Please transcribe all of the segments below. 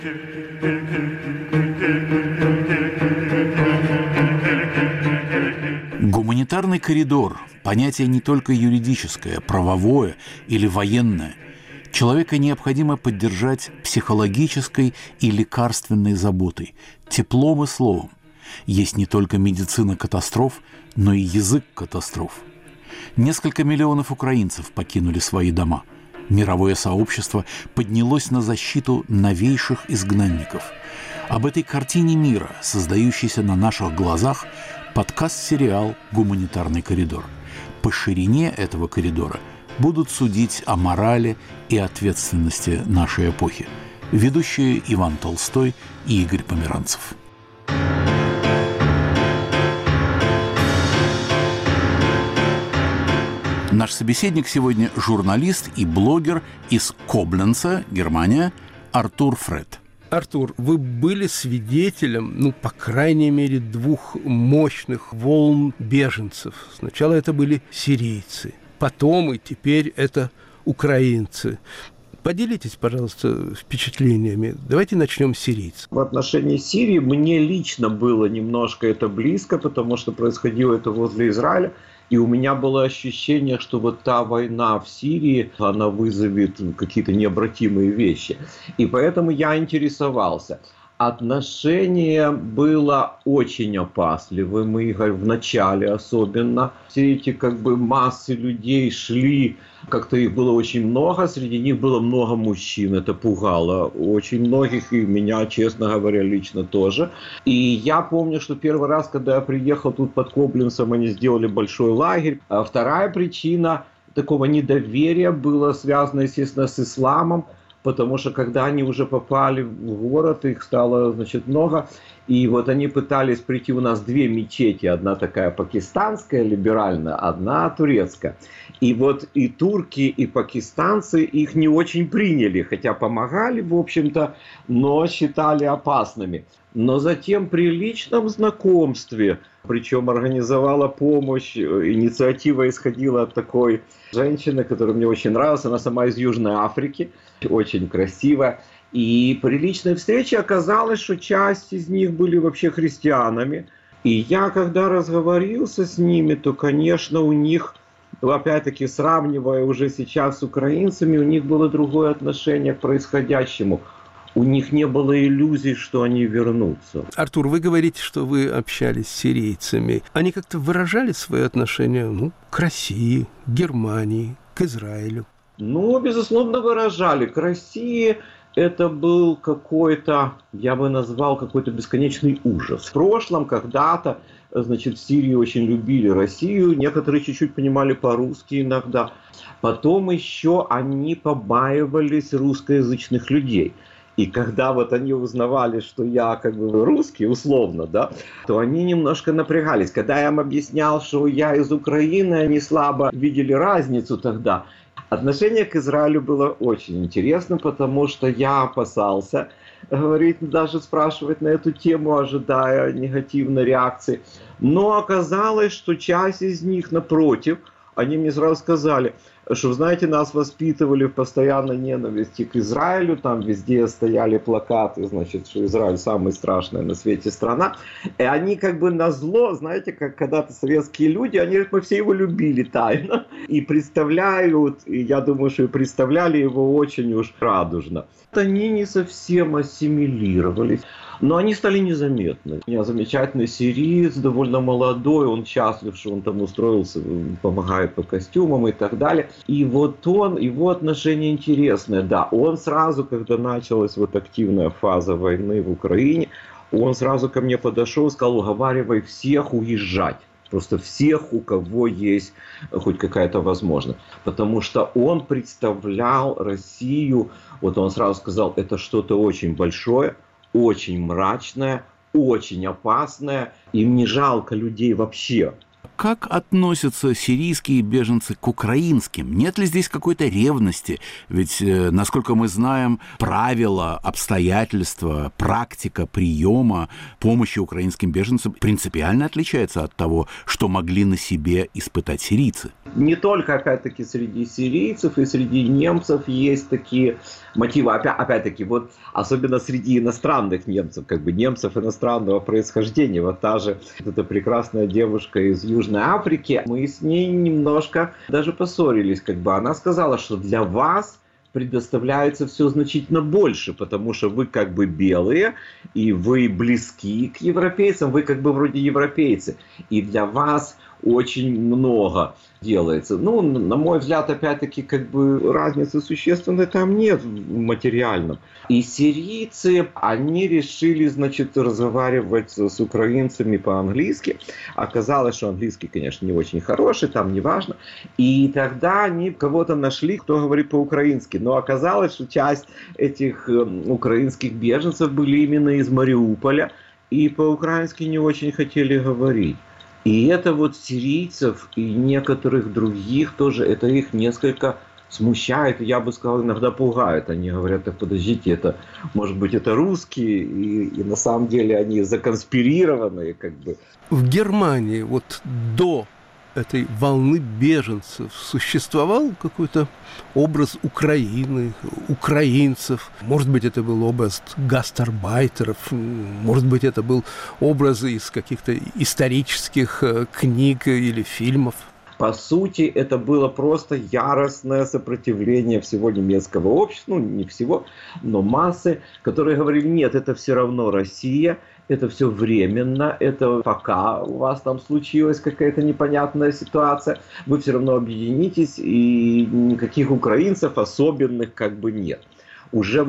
Гуманитарный коридор – понятие не только юридическое, правовое или военное. Человека необходимо поддержать психологической и лекарственной заботой, теплом и словом. Есть не только медицина катастроф, но и язык катастроф. Несколько миллионов украинцев покинули свои дома. Мировое сообщество поднялось на защиту новейших изгнанников. Об этой картине мира, создающейся на наших глазах, подкаст-сериал «Гуманитарный коридор». По ширине этого коридора будут судить о морали и ответственности нашей эпохи. Ведущие Иван Толстой и Игорь Померанцев. Наш собеседник сегодня журналист и блогер из Кобленца, Германия, Артур Фред. Артур, вы были свидетелем, по крайней мере, двух мощных волн беженцев. Сначала это были сирийцы, потом и теперь это украинцы. Поделитесь, пожалуйста, впечатлениями. Давайте начнем с сирийцев. В отношении Сирии мне лично было немножко это близко, потому что происходило это возле Израиля. И у меня было ощущение, что вот та война в Сирии, она вызовет какие-то необратимые вещи. И поэтому я интересовался. Отношение было очень опасливым, Игорь, в начале особенно. Все эти массы людей шли, как-то их было очень много, среди них было много мужчин, это пугало очень многих, и меня, честно говоря, лично тоже. И я помню, что первый раз, когда я приехал тут под Кобленцем, они сделали большой лагерь. А вторая причина такого недоверия была связана, естественно, с исламом. Потому что когда они уже попали в город, их стало, много, и вот они пытались прийти, у нас две мечети, одна такая пакистанская, либеральная, одна турецкая. И вот и турки, и пакистанцы их не очень приняли, хотя помогали, в общем-то, но считали опасными. Но затем при личном знакомстве, причем организовала помощь, инициатива исходила от такой женщины, которая мне очень нравилась, она сама из Южной Африки, очень красивая. И при личной встрече оказалось, что часть из них были вообще христианами. И я, когда разговорился с ними, то, конечно, у них, опять-таки сравнивая уже сейчас с украинцами, у них было другое отношение к происходящему. У них не было иллюзий, что они вернутся. Артур, вы говорите, что вы общались с сирийцами. Они как-то выражали свое отношение, к России, к Германии, к Израилю? Безусловно, выражали. К России это был какой-то, я бы назвал, какой-то бесконечный ужас. В прошлом когда-то, в Сирии очень любили Россию, некоторые чуть-чуть понимали по-русски иногда. Потом еще они побаивались русскоязычных людей. И когда они узнавали, что я русский, условно, то они немножко напрягались. Когда я им объяснял, что я из Украины, они слабо видели разницу тогда. Отношение к Израилю было очень интересным, потому что я опасался говорить, даже спрашивать на эту тему, ожидая негативной реакции. Но оказалось, что часть из них, напротив, они мне сразу сказали, что, вы знаете, нас воспитывали в постоянной ненависти к Израилю, там везде стояли плакаты, что Израиль самая страшная на свете страна. И они назло, знаете, как когда-то советские люди, они говорят, мы все его любили тайно и представляют, и я думаю, что и представляли его очень уж радужно. Они не совсем ассимилировались. Но они стали незаметны. У меня замечательный сириец, довольно молодой, он счастлив, что он там устроился, помогает по костюмам и так далее. И вот его отношение интересное. Да, он сразу, когда началась активная фаза войны в Украине, он сразу ко мне подошел и сказал, уговаривай всех уезжать. Просто всех, у кого есть хоть какая-то возможность. Потому что он представлял Россию, он сразу сказал, это что-то очень большое, очень мрачное, очень опасное. Им не жалко людей вообще. как относятся сирийские беженцы к украинским? Нет ли здесь какой-то ревности? Ведь, насколько мы знаем, правила, обстоятельства, практика приема помощи украинским беженцам принципиально отличается от того, что могли на себе испытать сирийцы. Не только, опять-таки, среди сирийцев и среди немцев есть такие мотивы. Опять-таки, вот особенно среди иностранных немцев, как бы немцев иностранного происхождения. Вот та же эта прекрасная девушка из Южной Африки, мы с ней немножко даже поссорились. Как бы она сказала, что для вас предоставляется все значительно больше, потому что вы как бы белые, и вы близки к европейцам, вы как бы вроде европейцы, и для вас очень много делается. Ну, на мой взгляд, опять-таки, как бы разницы существенной там нет в материальном. И сирийцы, они решили, значит, разговаривать с украинцами по-английски. Оказалось, что английский, конечно, не очень хороший, там не важно. И тогда они кого-то нашли, кто говорит по-украински. Но оказалось, что часть этих украинских беженцев были именно из Мариуполя, и по-украински не очень хотели говорить. И это вот сирийцев и некоторых других тоже, это их несколько смущает, я бы сказал, иногда пугает. Они говорят, так подождите, это, может быть, это русские, и на самом деле они законспирированные, как бы. В Германии вот до этой волны беженцев существовал какой-то образ Украины, украинцев. Может быть, это был образ гастарбайтеров, может быть, это был образ из каких-то исторических книг или фильмов. По сути, это было просто яростное сопротивление всего немецкого общества, ну, не всего, но массы, которые говорили, нет, это все равно Россия, это все временно, это пока у вас там случилась какая-то непонятная ситуация, вы все равно объединитесь, и никаких украинцев особенных как бы нет. Уже в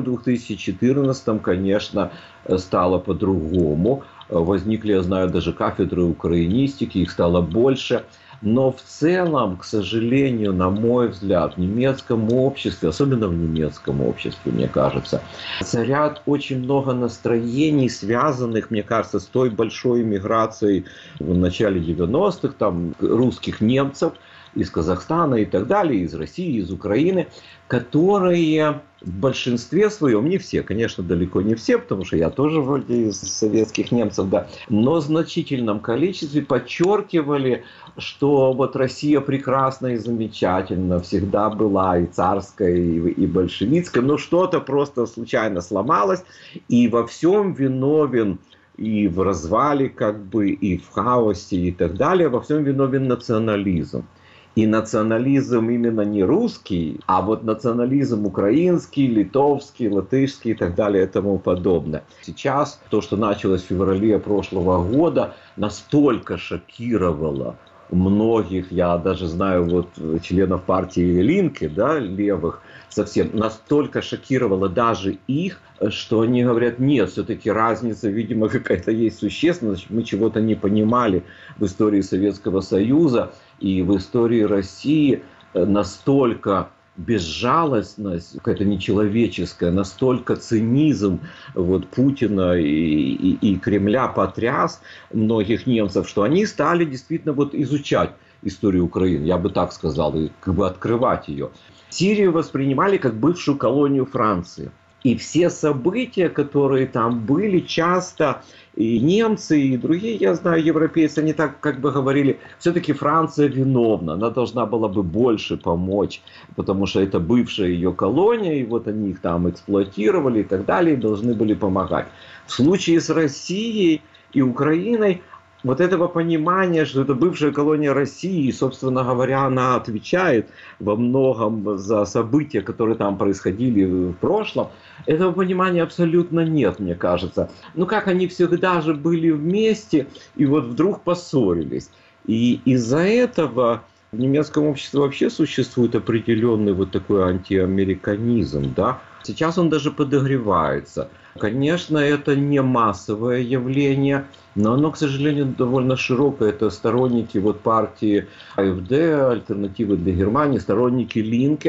2014-м, конечно, стало по-другому. Возникли, я знаю, даже кафедры украинистики, их стало больше. Но в целом, к сожалению, на мой взгляд, в немецком обществе, особенно в немецком обществе, мне кажется, царят очень много настроений, связанных, мне кажется, с той большой миграцией в начале 90-х, там, русских немцев из Казахстана и так далее, из России, из Украины, которые в большинстве своем, не все, конечно, далеко не все, потому что я тоже вроде из советских немцев, да, но в значительном количестве подчеркивали, что вот Россия прекрасна и замечательна, всегда была и царская, и большевистская, но что-то просто случайно сломалось, и во всем виновен и в развале, как бы, и в хаосе, и так далее, во всем виновен национализм. И национализм именно не русский, а вот национализм украинский, литовский, латышский и так далее и тому подобное. Сейчас то, что началось в феврале прошлого года, настолько шокировало многих, я даже знаю вот членов партии Линке, да, левых совсем, настолько шокировало даже их, что они говорят, нет, все-таки разница, видимо, какая-то есть существенная, мы чего-то не понимали в истории Советского Союза и в истории России, настолько безжалостность, какая-то нечеловеческая, настолько цинизм вот, Путина и Кремля потряс многих немцев, что они стали действительно вот изучать историю Украины, я бы так сказал, и как бы открывать ее. Сирию воспринимали как бывшую колонию Франции. И все события, которые там были, часто и немцы, и другие, я знаю, европейцы, они так как бы говорили, все-таки Франция виновна, она должна была бы больше помочь, потому что это бывшая ее колония, и вот они их там эксплуатировали и так далее, и должны были помогать. В случае с Россией и Украиной, вот этого понимания, что это бывшая колония России, и, собственно говоря, она отвечает во многом за события, которые там происходили в прошлом, этого понимания абсолютно нет, мне кажется. Ну как они всегда же были вместе, и вот вдруг поссорились. И из-за этого в немецком обществе вообще существует определенный вот такой антиамериканизм, да. Сейчас он даже подогревается. Конечно, это не массовое явление, но оно, к сожалению, довольно широкое. Это сторонники вот партии АфД, Альтернативы для Германии, сторонники Линке,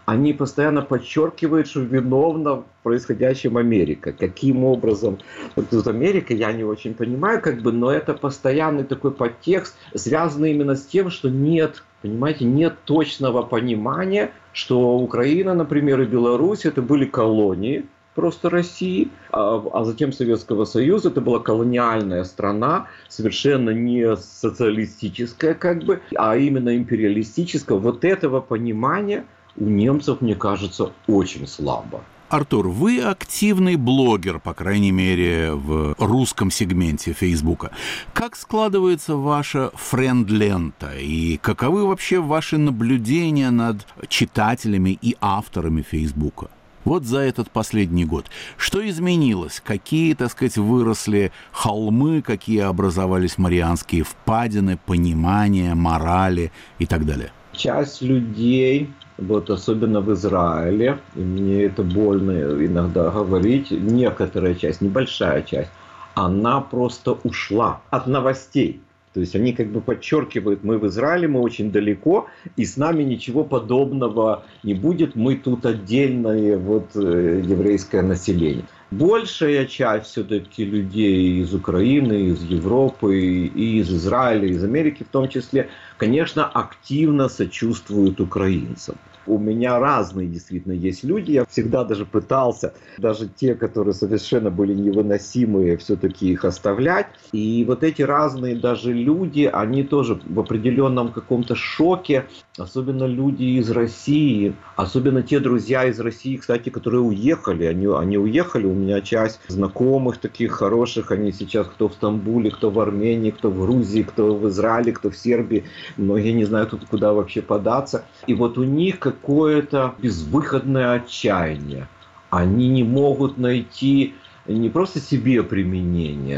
они постоянно подчеркивают, что виновна в происходящем Америка. Каким образом? Вот тут Америка, я не очень понимаю, но это постоянный такой подтекст, связанный именно с тем, что нет, понимаете, нет точного понимания, что Украина, например, и Беларусь это были колонии просто России, а затем Советского Союза. Это была колониальная страна, совершенно не социалистическая, а именно империалистическая. Вот этого понимания у немцев, мне кажется, очень слабо. Артур, вы активный блогер, по крайней мере, в русском сегменте Фейсбука. Как складывается ваша френд-лента и каковы вообще ваши наблюдения над читателями и авторами Фейсбука? Вот за этот последний год. Что изменилось? Какие, выросли холмы, какие образовались марианские впадины, понимания, морали и так далее? Часть людей, особенно в Израиле, и мне это больно иногда говорить, некоторая часть, небольшая часть, она просто ушла от новостей. То есть они подчеркивают, мы в Израиле, мы очень далеко, и с нами ничего подобного не будет, мы тут отдельное еврейское население. Большая часть все-таки людей из Украины, из Европы, и из Израиля, из Америки в том числе, конечно, активно сочувствуют украинцам. У меня разные действительно есть люди, я всегда даже пытался, даже те, которые совершенно были невыносимые, все-таки их оставлять. И эти разные даже люди, они тоже в определенном каком-то шоке, особенно люди из России, особенно те друзья из России, кстати, которые уехали, они уехали, у меня часть знакомых таких хороших, они сейчас кто в Стамбуле, кто в Армении, кто в Грузии, кто в Израиле, кто в Сербии, многие не знают, куда вообще податься. И у них какое-то безвыходное отчаяние. Они не могут найти не просто себе применение,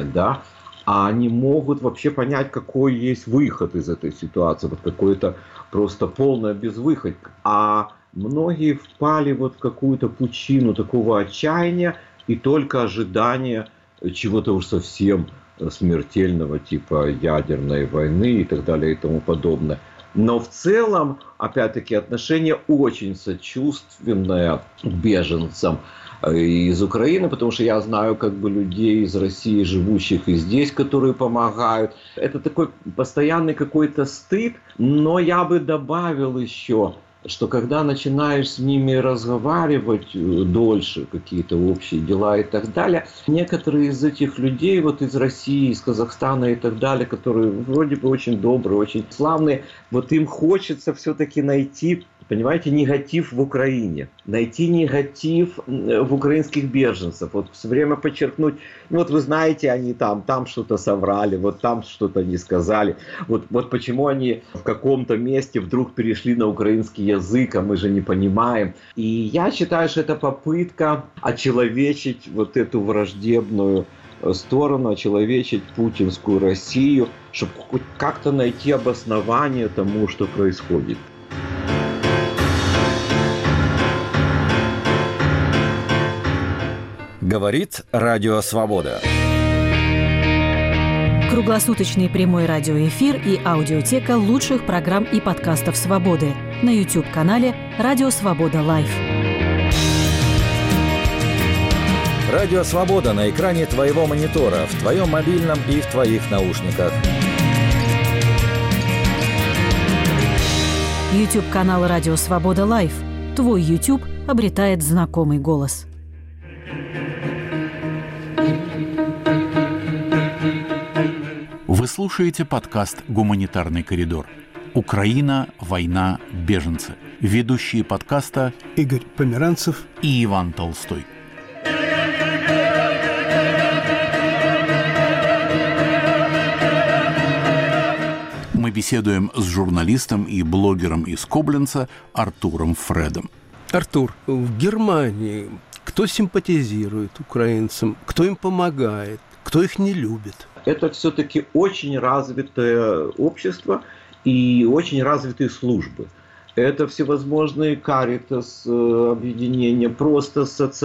а они могут вообще понять, какой есть выход из этой ситуации. Какое-то просто полное безвыходье. А многие впали в какую-то пучину такого отчаяния и только ожидания чего-то уж совсем смертельного, типа ядерной войны и так далее и тому подобное. Но в целом, опять-таки, отношение очень сочувственное к беженцам из Украины, потому что я знаю людей из России, живущих и здесь, которые помогают. Это такой постоянный какой-то стыд, но я бы добавил еще, что когда начинаешь с ними разговаривать дольше, какие-то общие дела и так далее, некоторые из этих людей, из России, из Казахстана и так далее, которые вроде бы очень добрые, очень славные, им хочется все-таки найти, понимаете, негатив в Украине, найти негатив в украинских беженцев, все время подчеркнуть, вы знаете, они там что-то соврали, там что-то не сказали, почему они в каком-то месте вдруг перешли на украинский язык, а мы же не понимаем. И я считаю, что это попытка очеловечить эту враждебную сторону, очеловечить путинскую Россию, чтобы хоть как-то найти обоснование тому, что происходит. Говорит Радио Свобода. Круглосуточный прямой радиоэфир и аудиотека лучших программ и подкастов «Свободы» на YouTube-канале «Радио Свобода Лайв». Радио Свобода на экране твоего монитора, в твоем мобильном и в твоих наушниках. YouTube-канал «Радио Свобода Лайв». Твой YouTube обретает знакомый голос. Вы слушаете подкаст «Гуманитарный коридор». Украина, война, беженцы. Ведущие подкаста Игорь Померанцев и Иван Толстой. Мы беседуем с журналистом и блогером из Кобленца Артуром Фредом. Артур, в Германии кто симпатизирует украинцам, кто им помогает, кто их не любит? Это все-таки очень развитое общество и очень развитые службы. это всевозможные каритас, объединения, просто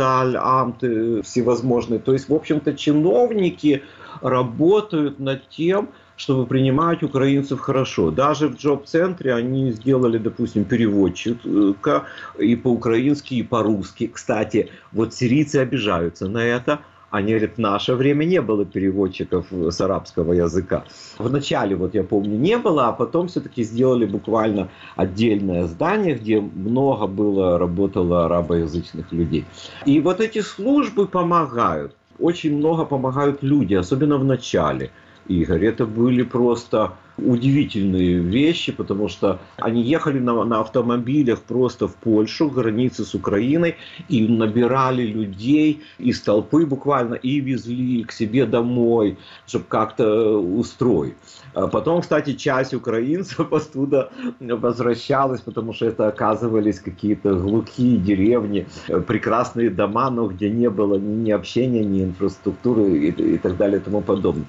социальамты всевозможные. То есть, в общем-то, чиновники работают над тем, чтобы принимать украинцев хорошо. Даже в джоб-центре они сделали, допустим, переводчика и по-украински, и по-русски. Кстати, вот сирийцы обижаются на это. Они говорят, в наше время не было переводчиков с арабского языка. Вначале, вот я помню, не было, а потом все-таки сделали буквально отдельное здание, где много работало арабоязычных людей. И вот эти службы помогают. Очень много помогают люди, особенно в начале. Игорь, это были просто удивительные вещи, потому что они ехали на автомобилях просто в Польшу, к границе с Украиной, и набирали людей из толпы буквально и везли к себе домой, чтобы как-то устроить. А потом, кстати, часть украинцев оттуда возвращалась, потому что это оказывались какие-то глухие деревни, прекрасные дома, но где не было ни общения, ни инфраструктуры и так далее и тому подобное.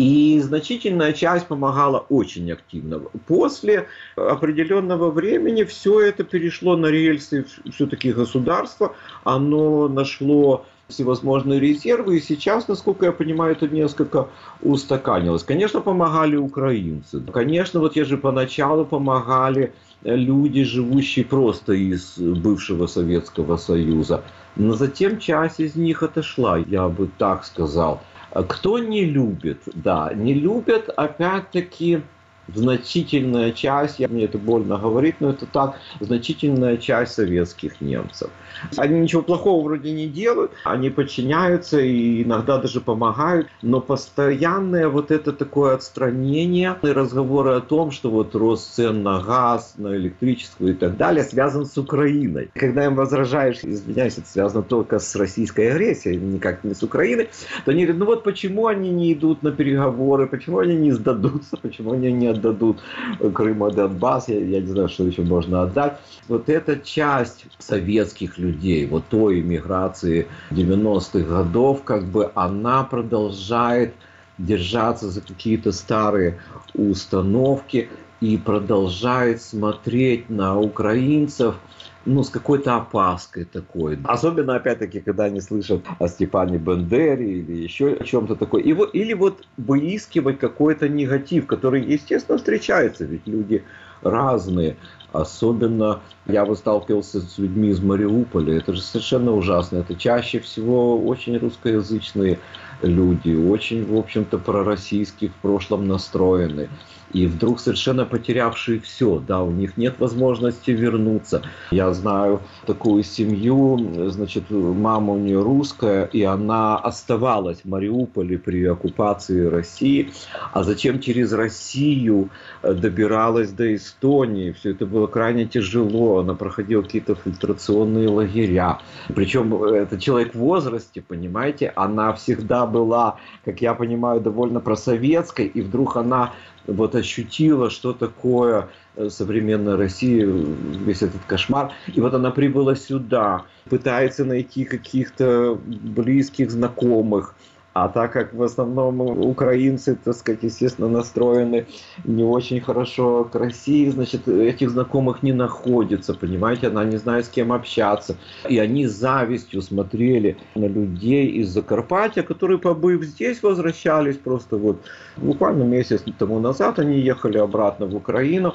И значительная часть помогала очень активно. После определенного времени все это перешло на рельсы все-таки государства. Оно нашло всевозможные резервы. И сейчас, насколько я понимаю, это несколько устаканилось. Конечно, помогали украинцы. Конечно, вот те же поначалу помогали люди, живущие просто из бывшего Советского Союза. Но затем часть из них отошла, я бы так сказал. Кто не любит? Да, не любят, опять-таки, значительная часть, мне это больно говорить, но это так, значительная часть советских немцев. Они ничего плохого вроде не делают, они подчиняются и иногда даже помогают, но постоянное вот это такое отстранение и разговоры о том, что вот рост цен на газ, на электричество и так далее связан с Украиной. Когда им возражаешь, извиняюсь, это связано только с российской агрессией, никак не с Украиной, то они говорят, ну вот почему они не идут на переговоры, почему они не сдадутся, почему они не отдадут Крым и Донбасс, я не знаю, что еще можно отдать. Вот эта часть советских людей, вот той эмиграции 90-х годов, как бы она продолжает держаться за какие-то старые установки и продолжает смотреть на украинцев, ну, с какой-то опаской такой. Особенно, опять-таки, когда они слышат о Степане Бендере или еще о чем-то такое. Или вот выискивать какой-то негатив, который, естественно, встречается, ведь люди разные. Особенно я вот сталкивался с людьми из Мариуполя. Это же совершенно ужасно. Это чаще всего очень русскоязычные люди, очень, в общем-то, пророссийские в прошлом настроены. И вдруг совершенно потерявшие все, да, у них нет возможности вернуться. Я знаю такую семью, значит, мама у нее русская, и она оставалась в Мариуполе при оккупации России, а затем через Россию добиралась до Эстонии. Все это было крайне тяжело, она проходила какие-то фильтрационные лагеря. Причем это человек в возрасте, понимаете, она всегда была, как я понимаю, довольно просоветской, и вдруг она вот ощутила, что такое современная Россия, весь этот кошмар. И вот она прибыла сюда, пытается найти каких-то близких, знакомых. А так как в основном украинцы, так сказать, естественно, настроены не очень хорошо к России, значит, этих знакомых не находится, понимаете, она не знает, с кем общаться. И они с завистью смотрели на людей из Закарпатья, которые, побыв здесь, возвращались просто вот буквально месяц тому назад, они ехали обратно в Украину.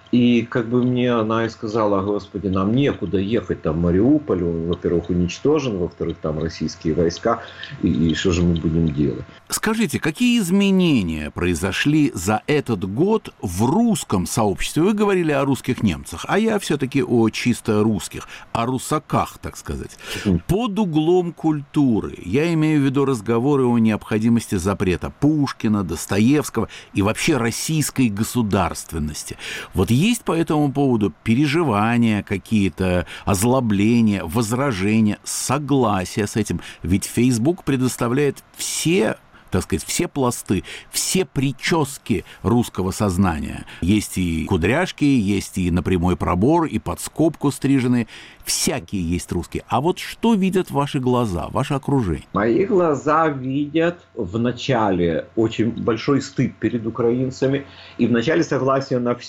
И как бы мне она и сказала, Господи, нам некуда ехать, там Мариуполь, он, во-первых, уничтожен, во-вторых, там российские войска, и что же мы будем делать? Скажите, какие изменения произошли за этот год в русском сообществе? Вы говорили о русских немцах, а я все-таки о чисто русских, о русаках, так сказать. Под углом культуры я имею в виду разговоры о необходимости запрета Пушкина, Достоевского и вообще российской государственности. Вот есть по этому поводу переживания какие-то, озлобления, возражения, согласия с этим? Ведь Facebook предоставляет все, так сказать, все пласты, все прически русского сознания. Есть и кудряшки, есть и на прямой пробор, и под скобку стриженные. Всякие есть русские. А вот что видят ваши глаза, ваше окружение? Мои глаза видят вначале очень большой стыд перед украинцами и вначале согласие на все.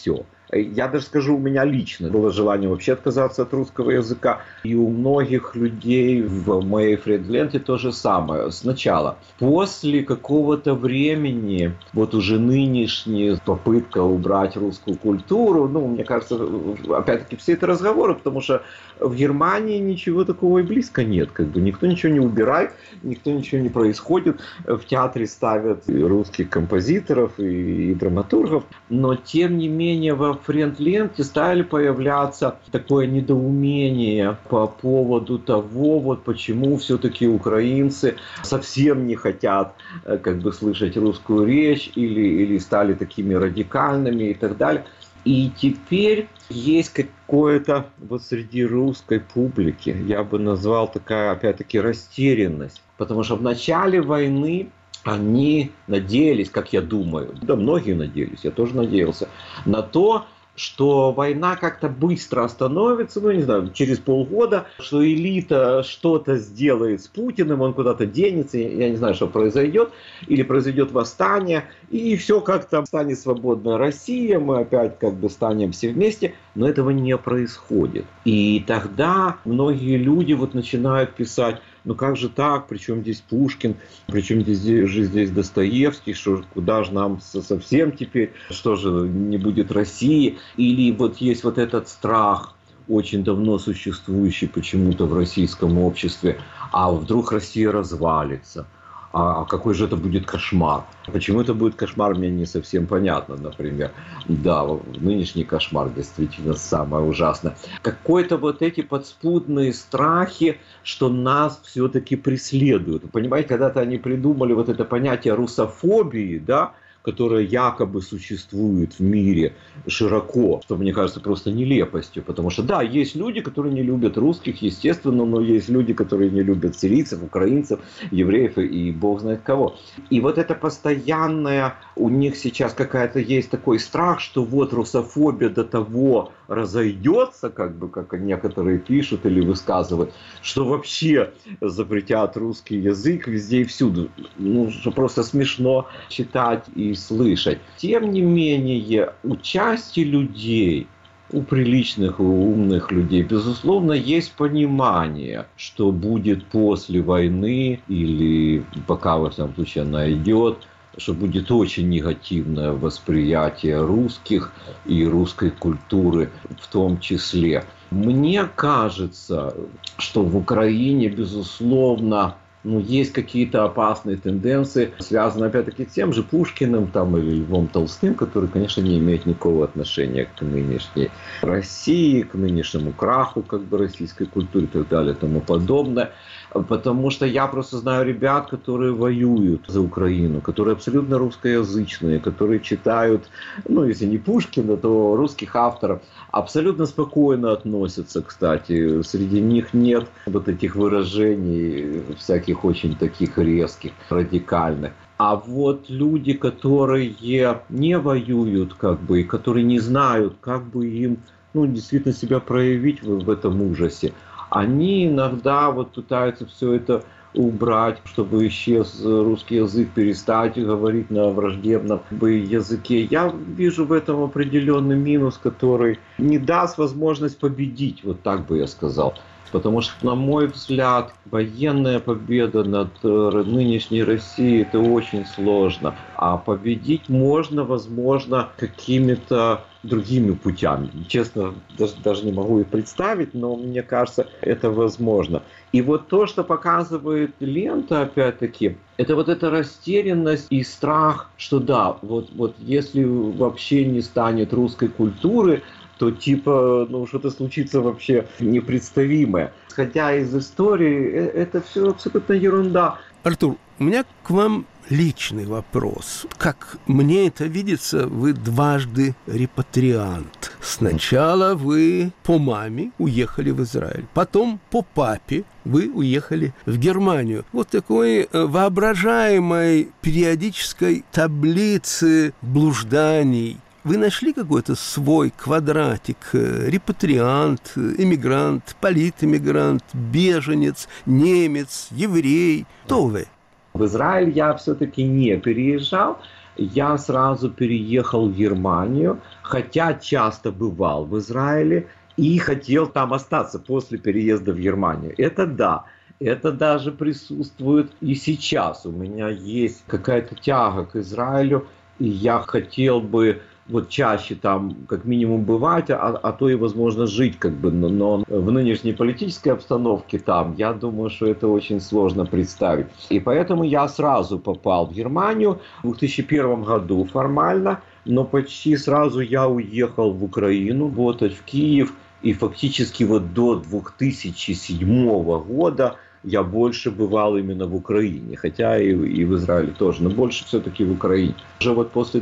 Я даже скажу, у меня лично было желание вообще отказаться от русского языка. И у многих людей в моей френд-ленте то же самое. Сначала. После какого-то времени, вот уже нынешняя попытка убрать русскую культуру, мне кажется, опять-таки все это разговоры, потому что в Германии ничего такого и близко нет. Никто ничего не убирает, никто ничего не происходит. В театре ставят русских композиторов и драматургов. Но, тем не менее, во френд-ленте стали появляться такое недоумение по поводу того, почему все-таки украинцы совсем не хотят слышать русскую речь или стали такими радикальными и так далее. И теперь есть какое-то среди русской публики, я бы назвал такая, опять-таки, растерянность. Потому что в начале войны они надеялись, как я думаю, да многие надеялись, я тоже надеялся, на то, что война как-то быстро остановится, через полгода, что элита что-то сделает с Путиным, он куда-то денется, я не знаю, что произойдет, или произойдет восстание, и все как-то станет свободная Россия, мы опять станем все вместе, но этого не происходит. И тогда многие люди начинают писать: как же так, причем здесь Пушкин, причем здесь Достоевский, куда же нам совсем теперь, что же не будет России? Или есть этот страх, очень давно существующий почему-то в российском обществе, а вдруг Россия развалится? А какой же это будет кошмар? Почему это будет кошмар, мне не совсем понятно, например. Да, нынешний кошмар действительно самое ужасное. Какой-то эти подспудные страхи, что нас все-таки преследуют. Понимаете, когда-то они придумали это понятие русофобии, да, которая якобы существует в мире широко, что, мне кажется, просто нелепостью. Потому что, да, есть люди, которые не любят русских, естественно, но есть люди, которые не любят сирийцев, украинцев, евреев и бог знает кого. И это постоянное, у них сейчас какая-то есть такой страх, что русофобия до того разойдется, как некоторые пишут или высказывают, что вообще запретят русский язык везде и всюду. Что просто смешно читать и слышать. Тем не менее, у части людей, у приличных, у умных людей, безусловно, есть понимание, что будет после войны или пока, во всяком случае, она идет, что будет очень негативное восприятие русских и русской культуры в том числе. Мне кажется, что в Украине, безусловно, есть какие-то опасные тенденции, связанные, опять-таки, с тем же Пушкиным или Львом Толстым, который, конечно, не имеет никакого отношения к нынешней России, к нынешнему краху российской культуры и так далее и тому подобное. Потому что я просто знаю ребят, которые воюют за Украину, которые абсолютно русскоязычные, которые читают, если не Пушкина, то русских авторов, абсолютно спокойно относятся, кстати. Среди них нет этих выражений всяких очень таких резких, радикальных. А люди, которые не воюют, и которые не знают, как бы им действительно себя проявить в этом ужасе, они иногда пытаются все это убрать, чтобы исчез русский язык, перестать говорить на враждебном языке. Я вижу в этом определенный минус, который не даст возможность победить, так бы я сказал. Потому что, на мой взгляд, военная победа над нынешней Россией – это очень сложно. А победить можно, возможно, какими-то другими путями. Честно, даже не могу их представить, но мне кажется, это возможно. И то, что показывает лента, опять-таки, это эта растерянность и страх, что да, если вообще не станет русской культуры, то что-то случится вообще непредставимое. Исходя из истории, это все абсолютно ерунда. Артур, у меня к вам личный вопрос. Как мне это видится, вы дважды репатриант. Сначала вы по маме уехали в Израиль, потом по папе вы уехали в Германию. Такой воображаемой периодической таблицы блужданий. Вы нашли какой-то свой квадратик? Репатриант, эмигрант, политэмигрант, беженец, немец, еврей. Кто вы? В Израиль я все-таки не переезжал. Я сразу переехал в Германию, хотя часто бывал в Израиле и хотел там остаться после переезда в Германию. Это да. Это даже присутствует и сейчас. У меня есть какая-то тяга к Израилю, и я хотел бы вот чаще там как минимум бывать, а то и, возможно, жить как бы. Но в нынешней политической обстановке там, я думаю, что это очень сложно представить. И поэтому я сразу попал в Германию в 2001 году формально, но почти сразу я уехал в Украину, работать в Киев. И фактически вот до 2007 года я больше бывал именно в Украине, хотя и в Израиле тоже, но больше все-таки в Украине. Уже вот после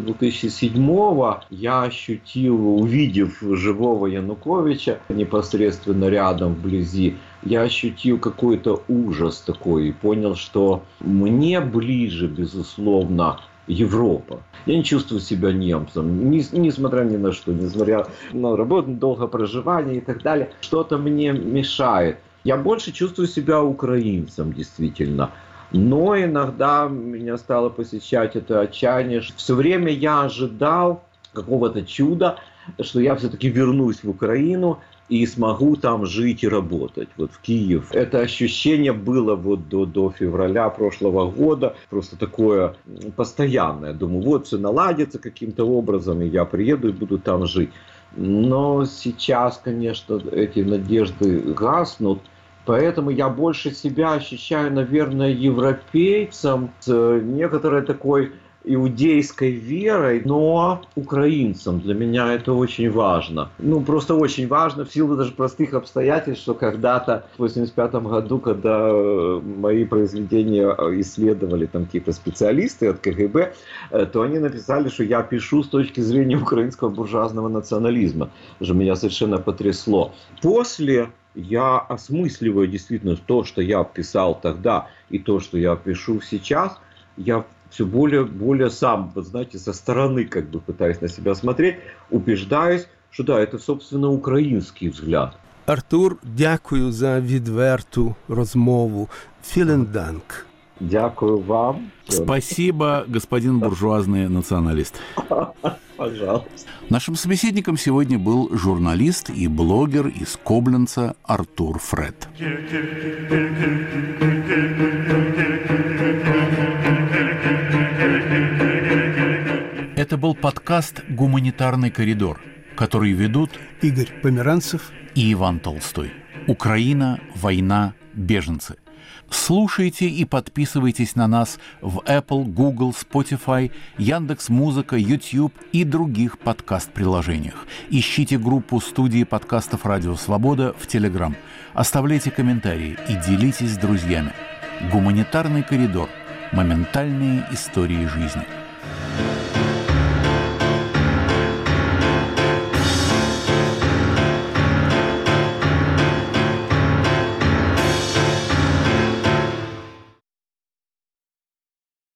2007 я ощутил, увидев живого Януковича непосредственно рядом, вблизи, я ощутил какой-то ужас такой и понял, что мне ближе, безусловно, Европа. Я не чувствую себя немцем, несмотря ни на что, несмотря на работу, долгое проживание и так далее. Что-то мне мешает. Я больше чувствую себя украинцем, действительно. Но иногда меня стало посещать это отчаяние. Все время я ожидал какого-то чуда, что я все-таки вернусь в Украину и смогу там жить и работать, вот в Киев. Это ощущение было вот до февраля прошлого года, просто такое постоянное. Думаю, вот все наладится каким-то образом, и я приеду и буду там жить. Но сейчас, конечно, эти надежды гаснут. Поэтому я больше себя ощущаю, наверное, европейцем с некоторой такой иудейской верой, но украинцем. Для меня это очень важно. Просто очень важно, в силу даже простых обстоятельств, что когда-то в 1985 году, когда мои произведения исследовали там какие-то специалисты от КГБ, то они написали, что я пишу с точки зрения украинского буржуазного национализма, что меня совершенно потрясло. После я осмысливаю действительно то, что я писал тогда, и то, что я пишу сейчас, я все более сам, знаете, со стороны как бы пытаюсь на себя смотреть, убеждаюсь, что да, это, собственно, український взгляд. Артур, дякую за відверту розмову. Vielen Dank. Дякую вам. Спасибо, господин буржуазный националист. Пожалуйста. Нашим собеседником сегодня был журналист и блогер из Кобленца Артур Фред. Это был подкаст «Гуманитарный коридор», который ведут Игорь Померанцев и Иван Толстой. Украина, война, беженцы. Слушайте и подписывайтесь на нас в Apple, Google, Spotify, Яндекс.Музыка, YouTube и других подкаст-приложениях. Ищите группу студии подкастов «Радио Свобода» в Telegram. Оставляйте комментарии и делитесь с друзьями. «Гуманитарный коридор. Моментальные истории жизни».